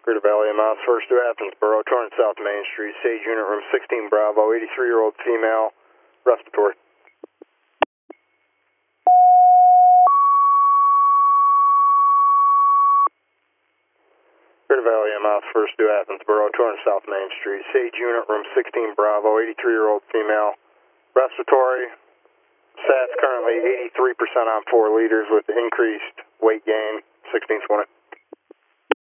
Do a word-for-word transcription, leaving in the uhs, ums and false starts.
Greater Valley M S, first to Athensboro, Torrance South Main Street, Sage Unit Room sixteen Bravo, eighty-three-year-old female, respiratory. Greater Valley M S, first to Athensboro, Torrance South Main Street, Sage Unit Room sixteen Bravo, eighty-three-year-old female, respiratory. S A T's currently eighty-three percent on four liters with increased weight gain, sixteen twenty.